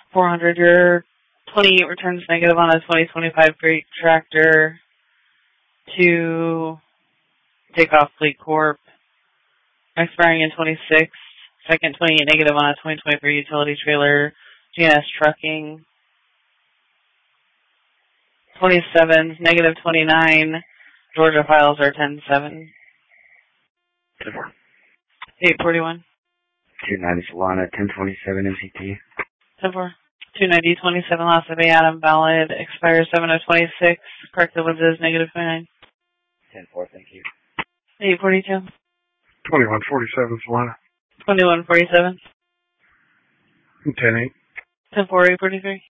400, your 28 returns negative on a 2025 freight tractor to Takeoff Fleet Corp. Expiring in 26. Second 28 negative on a 2023 utility trailer, GNS Trucking. 27, negative 29. Georgia files are 10-7. 841. 290 Solana, 1027 MCT. 10-4. 290, 27 Las Bay Adam valid. Expires 7/26. Corrected was negative 29. 10-4, thank you. 842. 2147 Solana. 2147. 10-8. 10-4, 843.